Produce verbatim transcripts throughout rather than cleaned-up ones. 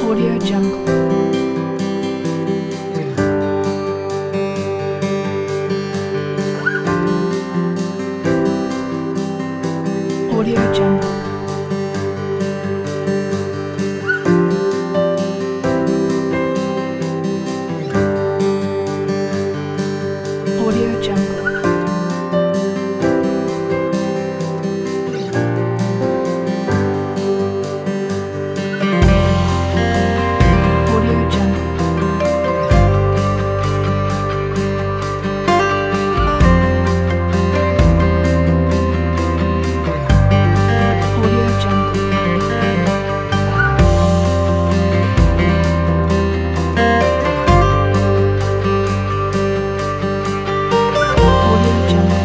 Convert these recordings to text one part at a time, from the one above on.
Audio Jungle. Audio Jungle. Audio Jungle. Audio Jungle. Audio Jungle. Audio Jungle.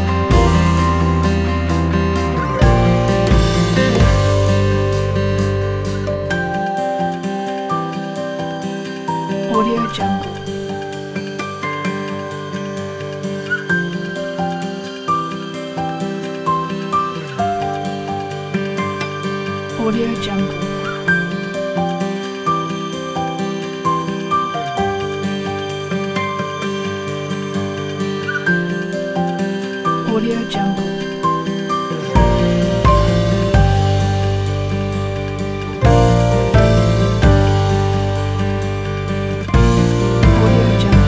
Audio Jungle. Audio Jungle. Audio Jungle. Audio Jungle.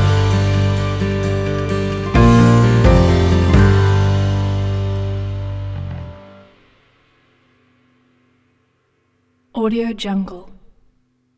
Audio Jungle.